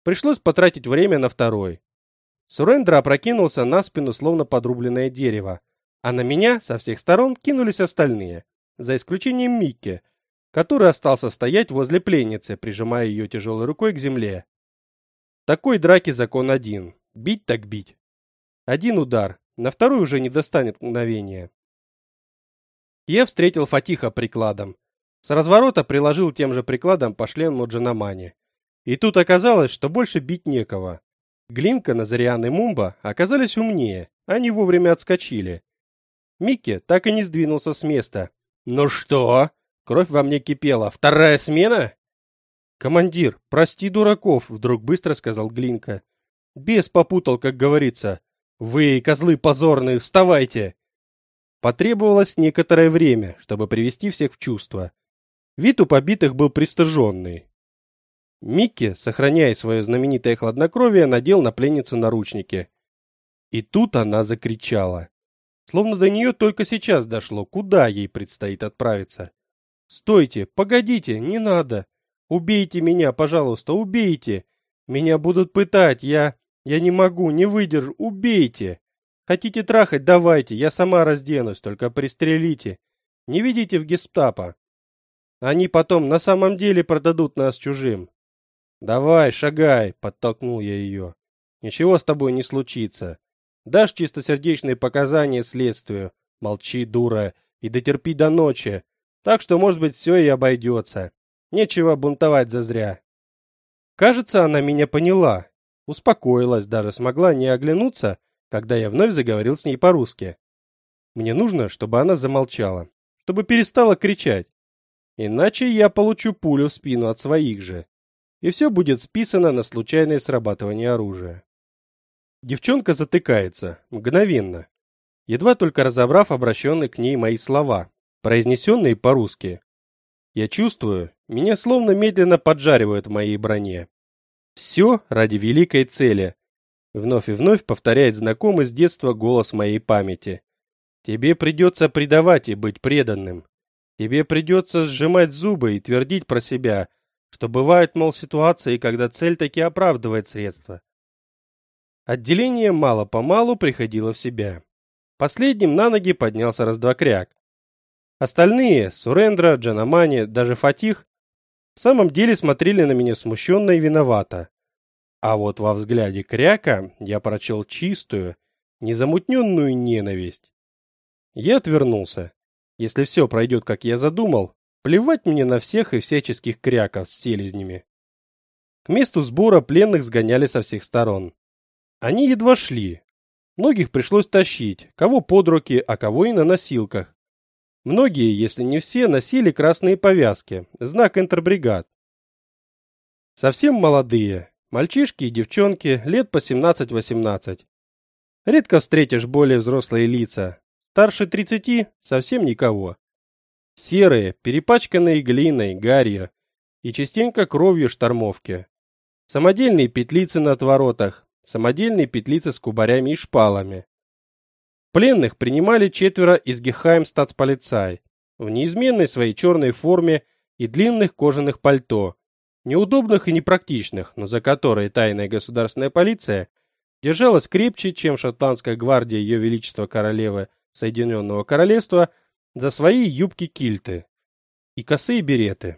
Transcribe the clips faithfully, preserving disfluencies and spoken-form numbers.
Пришлось потратить время на второй. Сурендра опрокинулся на спину, словно подрубленное дерево, а на меня со всех сторон кинулись остальные, за исключением Микки, который остался стоять возле пленницы, прижимая ее тяжелой рукой к земле. В такой драке закон один – бить так бить. Один удар, на второй уже не достанет мгновения. Я встретил Фатиха прикладом. С разворота приложил тем же прикладом по шлему Джанамани. И тут оказалось, что больше бить некого. Глинка, Назариан и Мумба оказались умнее, они вовремя отскочили. Микки так и не сдвинулся с места. «Ну что?» Кровь во мне кипела. «Вторая смена?» «Командир, прости дураков», — вдруг быстро сказал Глинка. «Бес попутал, как говорится. Вы, козлы позорные, вставайте!» Потребовалось некоторое время, чтобы привести всех в чувство. Вид у побитых был пристыженный. Микки, сохраняя свое знаменитое хладнокровие, надел на пленницу наручники. И тут она закричала. Словно до нее только сейчас дошло, куда ей предстоит отправиться. «Стойте, погодите, не надо! Убейте меня, пожалуйста, убейте! Меня будут пытать, я... я не могу, не выдержу, убейте! Хотите трахать, давайте, я сама разденусь, только пристрелите! Не ведите в гестапо! Они потом на самом деле продадут нас чужим!» «Давай, шагай!» — подтолкнул я ее. «Ничего с тобой не случится. Дашь чистосердечные показания следствию. Молчи, дура, и дотерпи до ночи. Так что, может быть, все и обойдется. Нечего бунтовать зазря». Кажется, она меня поняла. Успокоилась, даже смогла не оглянуться, когда я вновь заговорил с ней по-русски. Мне нужно, чтобы она замолчала, чтобы перестала кричать. Иначе я получу пулю в спину от своих же. И все будет списано на случайное срабатывание оружия. Девчонка затыкается, мгновенно, едва только разобрав обращенные к ней мои слова, произнесенные по-русски. Я чувствую, меня словно медленно поджаривают в моей броне. Все ради великой цели. Вновь и вновь повторяет знакомый с детства голос моей памяти. Тебе придется предавать и быть преданным. Тебе придется сжимать зубы и твердить про себя, что бывают, мол, ситуации, когда цель таки оправдывает средства. Отделение мало-помалу приходило в себя. Последним на ноги поднялся Раздвокряк. Остальные, Сурендра, Джанамани, даже Фатих, в самом деле смотрели на меня смущенно и виновато. А вот во взгляде Кряка я прочел чистую, незамутненную ненависть. Я отвернулся. Если все пройдет, как я задумал, плевать мне на всех и всяческих кряков с селезнями. К месту сбора пленных сгоняли со всех сторон. Они едва шли. Многих пришлось тащить, кого под руки, а кого и на носилках. Многие, если не все, носили красные повязки, знак интербригад. Совсем молодые, мальчишки и девчонки, лет по семнадцать-восемнадцать. Редко встретишь более взрослые лица. Старше тридцати совсем никого. Серые, перепачканные глиной, гарью и частенько кровью штормовки. Самодельные петлицы на отворотах, самодельные петлицы с кубарями и шпалами. Пленных принимали четверо из Гехаймстатсполицай в неизменной своей черной форме и длинных кожаных пальто, неудобных и непрактичных, но за которые тайная государственная полиция держалась крепче, чем шотландская гвардия Ее Величества Королевы Соединенного Королевства за свои юбки-кильты и косые береты.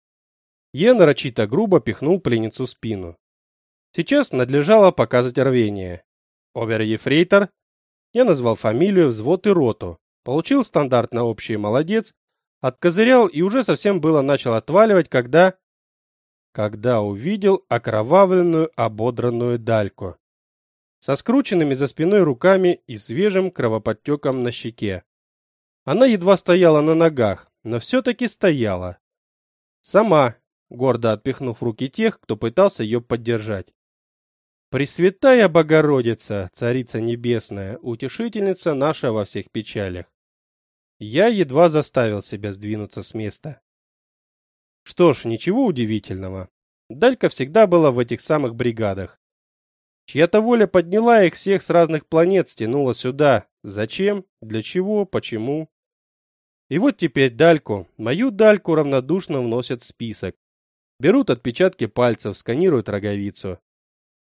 Я нарочито грубо пихнул пленницу в спину. Сейчас надлежало показать рвение. Обер-ефрейтор. Я назвал фамилию, взвод и роту. Получил стандарт на общий молодец, откозырял и уже совсем было начал отваливать, когда... Когда увидел окровавленную, ободранную Дальку. Со скрученными за спиной руками и свежим кровоподтеком на щеке. Она едва стояла на ногах, но все-таки стояла. Сама, гордо отпихнув руки тех, кто пытался ее поддержать. Пресвятая Богородица, Царица Небесная, утешительница наша во всех печалях. Я едва заставил себя сдвинуться с места. Что ж, ничего удивительного. Далька всегда была в этих самых бригадах. Чья-то воля подняла их всех с разных планет, стянула сюда. Зачем? Для чего? Почему? И вот теперь Дальку, мою Дальку равнодушно вносят в список. Берут отпечатки пальцев, сканируют роговицу.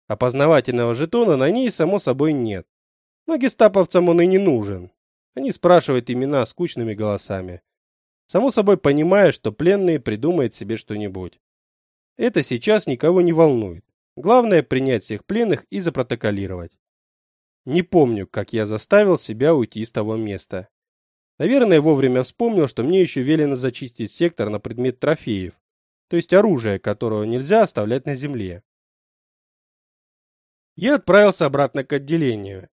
Опознавательного жетона на ней, само собой, нет. Но гестаповцам он и не нужен. Они спрашивают имена скучными голосами. Само собой понимая, что пленный придумает себе что-нибудь. Это сейчас никого не волнует. Главное принять всех пленных и запротоколировать. Не помню, как я заставил себя уйти с того места. Наверное, вовремя вспомнил, что мне еще велено зачистить сектор на предмет трофеев, то есть оружия, которого нельзя оставлять на земле. Я отправился обратно к отделению.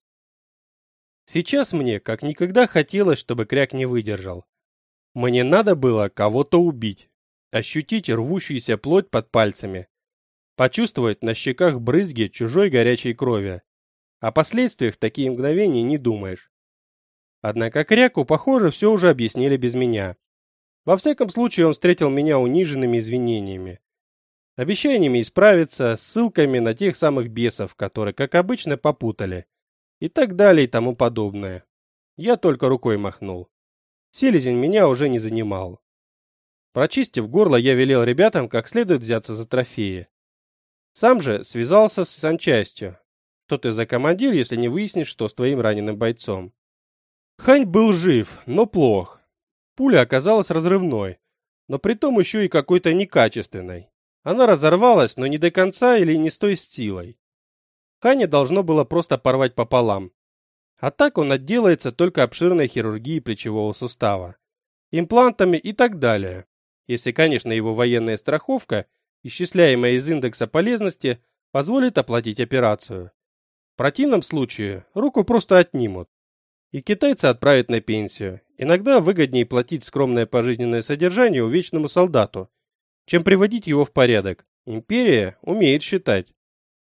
Сейчас мне как никогда хотелось, чтобы Кряк не выдержал. Мне надо было кого-то убить, ощутить рвущуюся плоть под пальцами, почувствовать на щеках брызги чужой горячей крови. О последствиях в такие мгновения не думаешь. Однако Кряку, похоже, все уже объяснили без меня. Во всяком случае, он встретил меня униженными извинениями, обещаниями исправиться, ссылками на тех самых бесов, которые, как обычно, попутали, и так далее и тому подобное. Я только рукой махнул. Селезень меня уже не занимал. Прочистив горло, я велел ребятам как следует взяться за трофеи. Сам же связался с санчастью. Что ты за командир, если не выяснишь, что с твоим раненым бойцом? Хань был жив, но плох. Пуля оказалась разрывной, но притом еще и какой-то некачественной. Она разорвалась, но не до конца или не с той силой. Ханя должно было просто порвать пополам. А так он отделается только обширной хирургией плечевого сустава, имплантами и так далее. Если, конечно, его военная страховка, исчисляемая из индекса полезности, позволит оплатить операцию. В противном случае руку просто отнимут. И китайца отправят на пенсию. Иногда выгоднее платить скромное пожизненное содержание увечному солдату, чем приводить его в порядок. Империя умеет считать.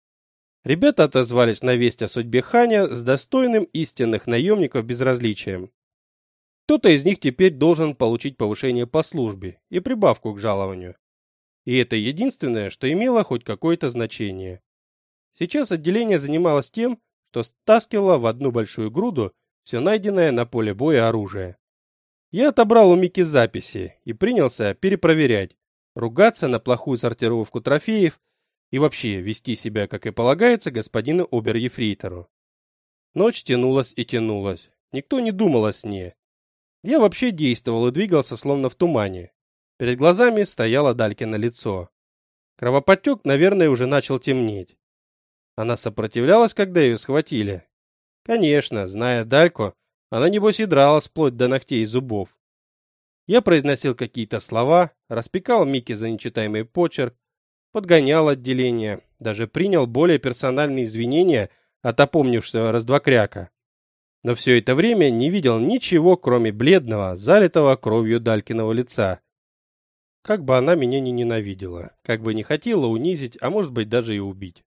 Ребята отозвались на весть о судьбе Ханя с достойным истинных наемников безразличием. Кто-то из них теперь должен получить повышение по службе и прибавку к жалованию. И это единственное, что имело хоть какое-то значение. Сейчас отделение занималось тем, что стаскивало в одну большую груду все найденное на поле боя оружие. Я отобрал у Мики записи и принялся перепроверять, ругаться на плохую сортировку трофеев и вообще вести себя, как и полагается, господину обер-ефрейтору. Ночь тянулась и тянулась. Никто не думал о сне. Я вообще действовал и двигался словно в тумане. Перед глазами стояло Далькино лицо. Кровоподтек, наверное, уже начал темнеть. Она сопротивлялась, когда ее схватили. Конечно, зная Дальку, она небось и дралась вплоть до ногтей и зубов. Я произносил какие-то слова, распекал Микки за нечитаемый почерк, подгонял отделение, даже принял более персональные извинения от опомнившего раздвокряка. Но все это время не видел ничего, кроме бледного, залитого кровью Далькиного лица. Как бы она меня ни ненавидела, как бы не хотела унизить, а может быть даже и убить.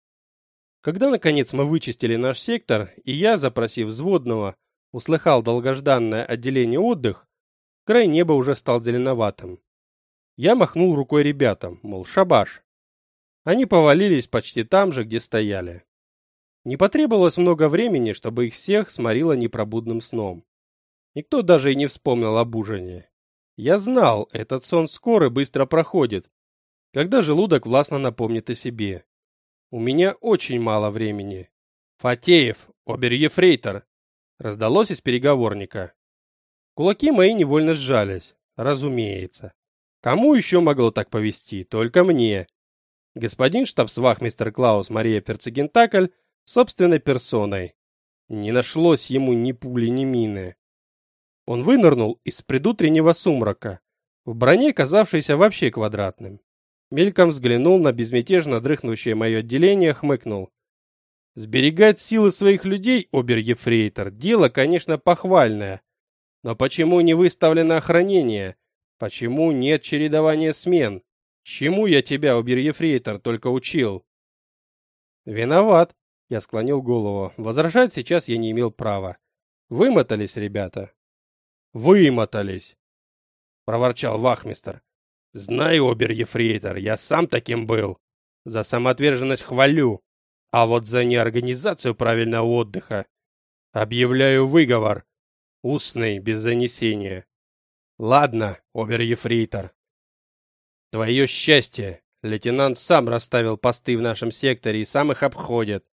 Когда, наконец, мы вычистили наш сектор, и я, запросив взводного, услыхал долгожданное отделение отдых, край неба уже стал зеленоватым. Я махнул рукой ребятам, мол, шабаш. Они повалились почти там же, где стояли. Не потребовалось много времени, чтобы их всех сморило непробудным сном. Никто даже и не вспомнил об ужине. Я знал, этот сон скоро и быстро проходит, когда желудок властно напомнит о себе. У меня очень мало времени. Фатеев, обер-ефрейтор, раздалось из переговорника. Кулаки мои невольно сжались, разумеется. Кому еще могло так повести? Только мне. Господин штабс-вахмистер Клаус Мария Перцегентакль собственной персоной. Не нашлось ему ни пули, ни мины. Он вынырнул из предутреннего сумрака, в броне, казавшейся вообще квадратным. Мельком взглянул на безмятежно дрыхнущее мое отделение, хмыкнул. Сберегать силы своих людей, обер-ефрейтор, дело, конечно, похвальное. Но почему не выставлено охранение? Почему нет чередования смен? Чему я тебя, обер-ефрейтор, только учил? Виноват, я склонил голову. Возражать сейчас я не имел права. Вымотались ребята. Вымотались, проворчал вахмистр. Знаю, обер-ефрейтор, я сам таким был. За самоотверженность хвалю, а вот за неорганизацию правильного отдыха объявляю выговор, устный, без занесения. Ладно, обер-ефрейтор. Твое счастье, Лейтенант сам расставил посты в нашем секторе и сам их обходит.